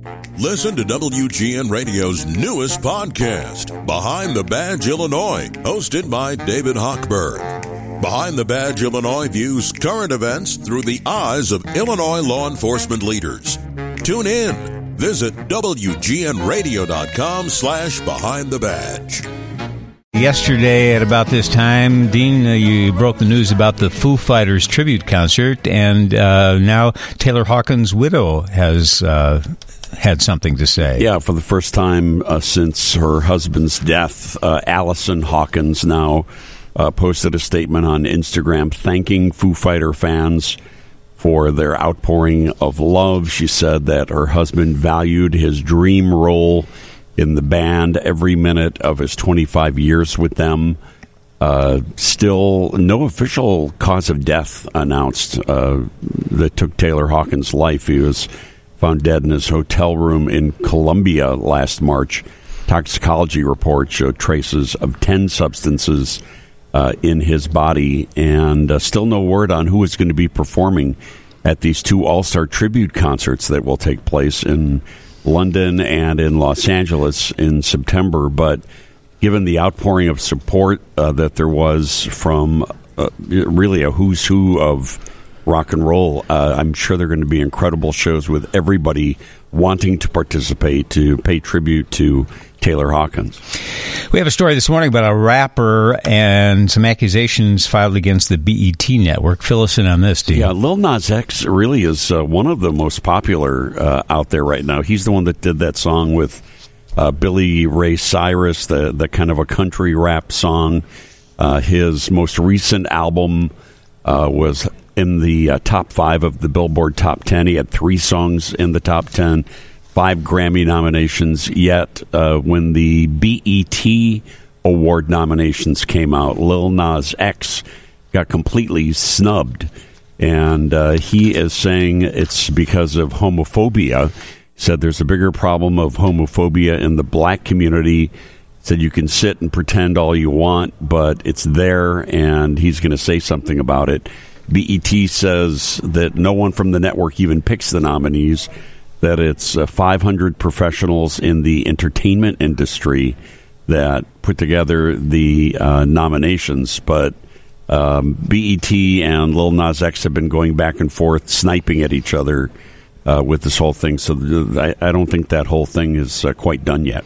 Listen to WGN Radio's newest podcast, Behind the Badge Illinois, hosted by David Hochberg. Behind the Badge Illinois views current events through the eyes of Illinois law enforcement leaders. Tune in. Visit WGNRadio.com/Behind the Badge. Yesterday at about this time, Dean, you broke the news about the Foo Fighters tribute concert, and now Taylor Hawkins' widow has had something to say. Yeah, for the first time since her husband's death, Allison Hawkins now posted a statement on Instagram thanking Foo Fighter fans for their outpouring of love. She said that her husband valued his dream role in the band every minute of his 25 years with them. Still no official cause of death announced that took Taylor Hawkins' life. He was found dead in his hotel room in Columbia last March. Toxicology reports showed traces of 10 substances in his body, and still no word on who is going to be performing at these two all-star tribute concerts that will take place in London and in Los Angeles in September. But given the outpouring of support that there was from really a who's who of rock and roll, I'm sure there are going to be incredible shows with everybody wanting to participate to pay tribute to Taylor Hawkins. We have a story this morning about a rapper and some accusations filed against the BET network. Fill us in on this, Dean. Yeah, Lil Nas X really is one of the most popular out there right now. He's the one that did that song with Billy Ray Cyrus, the kind of a country rap song. His most recent album was in the top 5 of the Billboard Top 10. He had 3 songs in the top 10, 5 Grammy nominations. Yet when the BET Award nominations came out, Lil Nas X got completely snubbed. And he is saying it's because of homophobia. He said there's a bigger problem of homophobia in the black community. Said you can sit and pretend all you want, but it's there, and he's going to say something about it. BET says that no one from the network even picks the nominees, that it's 500 professionals in the entertainment industry that put together the nominations. But BET and Lil Nas X have been going back and forth, sniping at each other with this whole thing. So I don't think that whole thing is quite done yet.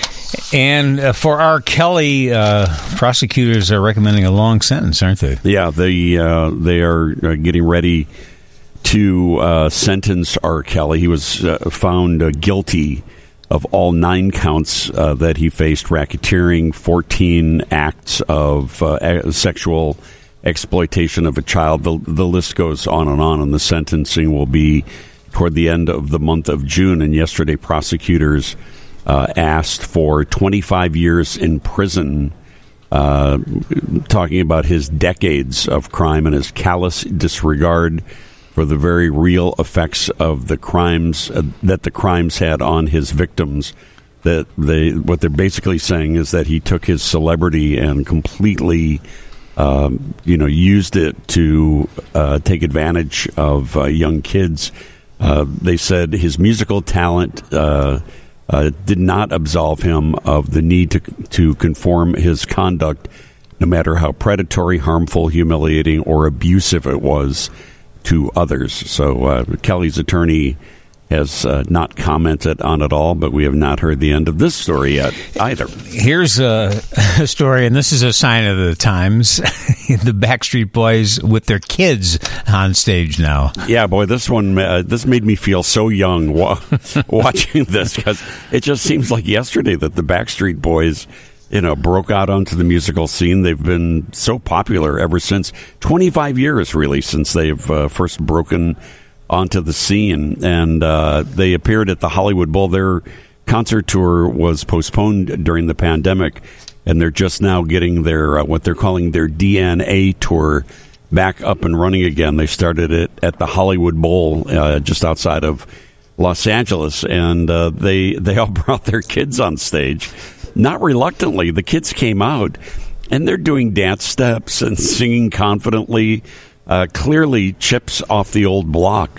And for R. Kelly, prosecutors are recommending a long sentence, aren't they? Yeah, they are getting ready to sentence R. Kelly. He was found guilty of all 9 counts that he faced: racketeering, 14 acts of sexual exploitation of a child. The list goes on, and the sentencing will be toward the end of the month of June. And yesterday, prosecutors asked for 25 years in prison, talking about his decades of crime and his callous disregard for the very real effects of the crimes that the crimes had on his victims. That what they're basically saying is that he took his celebrity and completely used it to take advantage of young kids. They said his musical talent did not absolve him of the need to conform his conduct, no matter how predatory, harmful, humiliating, or abusive it was to others. So Kelly's attorney has not commented on it all, but we have not heard the end of this story yet either. Here's a story, and this is a sign of the times. The Backstreet Boys with their kids on stage now. Yeah, boy, this one, this made me feel so young watching this, because it just seems like yesterday that the Backstreet Boys, broke out onto the musical scene. They've been so popular ever since. 25 years, really, since they've first broken onto the scene, and they appeared at the Hollywood Bowl. Their concert tour was postponed during the pandemic, and they're just now getting their what they're calling their DNA tour back up and running again. They started it at the Hollywood Bowl just outside of Los Angeles, and they all brought their kids on stage. Not reluctantly, the kids came out, and they're doing dance steps and singing confidently. Clearly chips off the old block.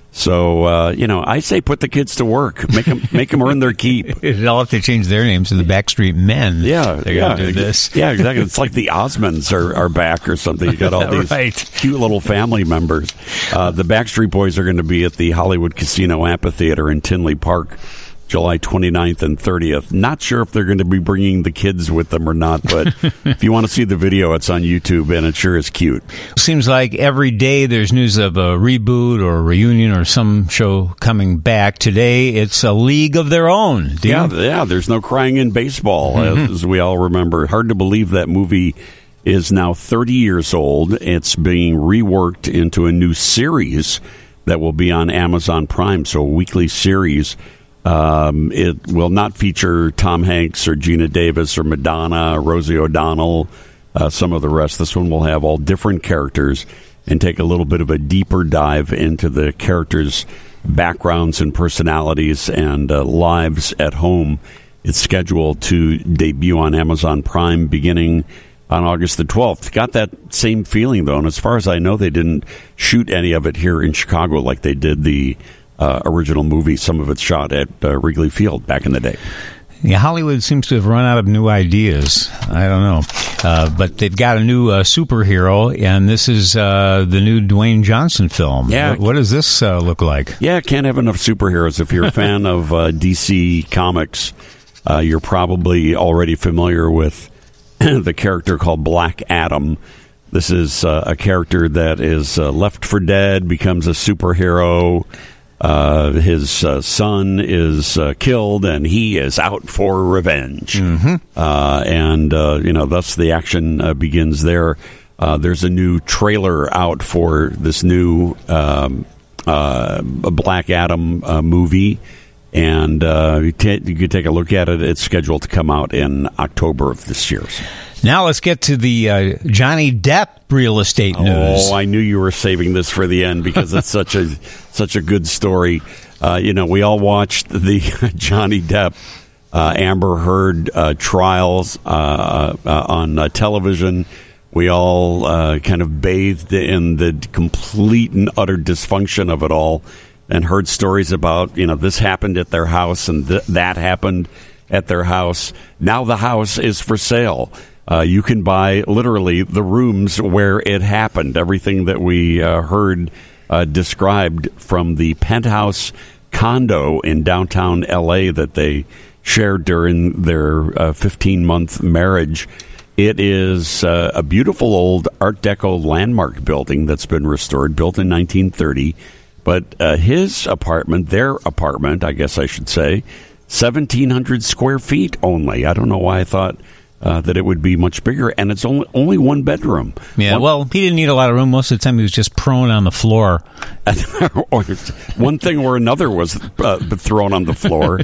So, I say put the kids to work. Make them earn their keep. They'll have to change their names to the Backstreet Men. Yeah. They're going to do this. Yeah, exactly. It's like the Osmonds are back or something. You got all these cute little family members. The Backstreet Boys are going to be at the Hollywood Casino Amphitheater in Tinley Park, July 29th and 30th. Not sure if they're going to be bringing the kids with them or not, but if you want to see the video, it's on YouTube, and it sure is cute. Seems like every day there's news of a reboot or a reunion or some show coming back. Today, it's A League of Their Own. Yeah, there's no crying in baseball, as we all remember. Hard to believe that movie is now 30 years old. It's being reworked into a new series that will be on Amazon Prime, so a weekly series. It will not feature Tom Hanks or Gina Davis or Madonna, Rosie O'Donnell, some of the rest. This one will have all different characters and take a little bit of a deeper dive into the characters' backgrounds and personalities and lives at home. It's scheduled to debut on Amazon Prime beginning on August the 12th. Got that same feeling, though, and as far as I know, they didn't shoot any of it here in Chicago like they did the original movie. Some of it's shot at Wrigley Field back in the day. Yeah, Hollywood seems to have run out of new ideas. I don't know. But they've got a new superhero, and this is the new Dwayne Johnson film. Yeah. What does this look like? Yeah, can't have enough superheroes. If you're a fan of DC Comics, you're probably already familiar with the character called Black Adam. This is a character that is left for dead, becomes a superhero. His son is killed, and he is out for revenge. Thus the action begins there. There's a new trailer out for this new Black Adam movie, and you can take a look at it. It's scheduled to come out in October of this year. Now let's get to the Johnny Depp real estate news. Oh, I knew you were saving this for the end because it's such a good story. We all watched the Johnny Depp Amber Heard trials on television. We all kind of bathed in the complete and utter dysfunction of it all and heard stories about, this happened at their house and that happened at their house. Now the house is for sale. You can buy literally the rooms where it happened. Everything that we heard described from the penthouse condo in downtown L.A. that they shared during their 15-month marriage. It is a beautiful old Art Deco landmark building that's been restored, built in 1930. But his apartment, their apartment, I guess I should say, 1,700 square feet only. I don't know why I thought that it would be much bigger, and it's only one bedroom. Yeah, well, he didn't need a lot of room. Most of the time he was just prone on the floor. One thing or another was thrown on the floor.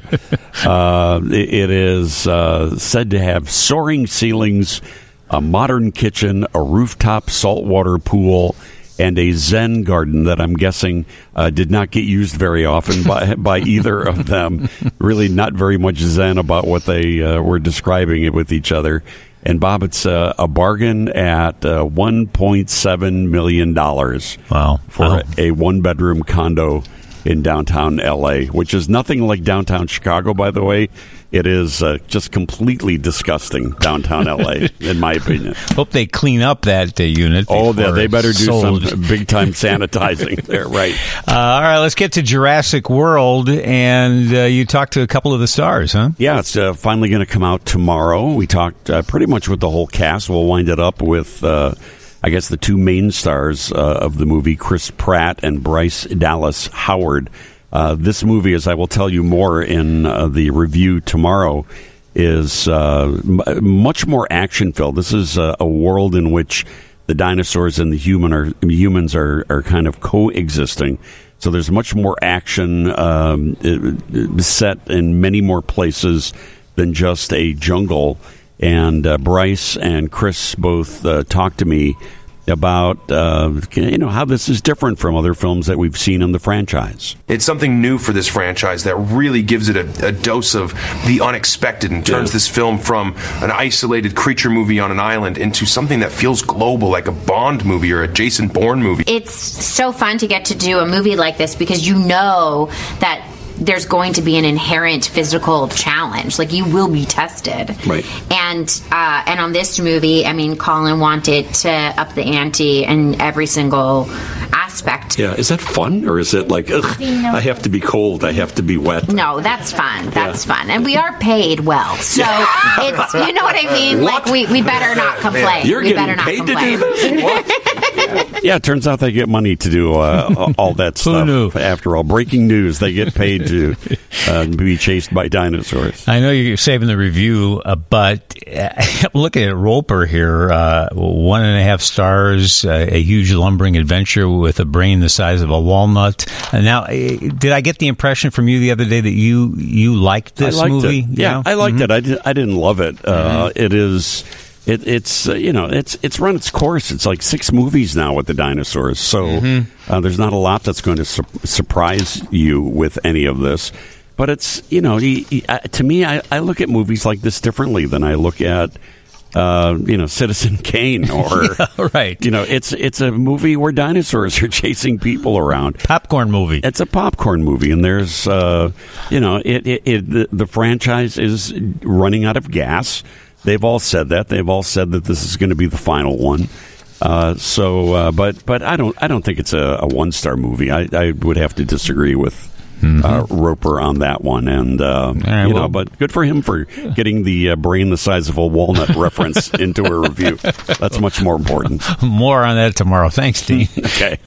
It is said to have soaring ceilings, a modern kitchen, a rooftop saltwater pool, and a Zen garden that I'm guessing did not get used very often by either of them. Really not very much Zen about what they were describing it with each other. And, Bob, it's a bargain at $1.7 million for a one-bedroom condo in downtown L.A., which is nothing like downtown Chicago, by the way. It is just completely disgusting, downtown L.A., in my opinion. Hope they clean up that unit. Oh, they better do some big-time sanitizing there, right. All right, let's get to Jurassic World, and you talked to a couple of the stars, huh? Yeah, it's finally going to come out tomorrow. We talked pretty much with the whole cast. We'll wind it up with, I guess, the two main stars of the movie, Chris Pratt and Bryce Dallas Howard. This movie, as I will tell you more in the review tomorrow, is much more action-filled. This is a world in which the dinosaurs and the humans are kind of coexisting. So there's much more action set in many more places than just a jungle. And Bryce and Chris both talked to me about how this is different from other films that we've seen in the franchise. It's something new for this franchise that really gives it a dose of the unexpected and turns this film from an isolated creature movie on an island into something that feels global, like a Bond movie or a Jason Bourne movie. It's so fun to get to do a movie like this because you know that there's going to be an inherent physical challenge. Like, you will be tested. Right. And on this movie, I mean, Colin wanted to up the ante in every single aspect. Yeah. Is that fun? Or is it like, I have to be cold, I have to be wet? No, that's fun. That's fun. And we are paid well. So it's, you know what I mean? What? Like, we better not complain. You're we getting better not paid complain. to do this? What? Yeah, it turns out they get money to do all that stuff. Who knew? After all, breaking news, they get paid to be chased by dinosaurs. I know you're saving the review, but look at Roper here. 1.5 stars, a huge lumbering adventure with a brain the size of a walnut. Now, did I get the impression from you the other day that you liked this movie? It. Yeah, I liked it. I didn't love it. It is... It's run its course. It's like 6 movies now with the dinosaurs. So there's not a lot that's going to surprise you with any of this. But it's, to me, I look at movies like this differently than I look at, Citizen Kane or, right. It's a movie where dinosaurs are chasing people around. Popcorn movie. It's a popcorn movie, and there's, the franchise is running out of gas. They've all said that. They've all said that this is going to be the final one. But I don't think it's a 1-star movie. I would have to disagree with Roper on that one. And but good for him for getting the brain the size of a walnut reference into a review. That's much more important. More on that tomorrow. Thanks, Dean. Okay.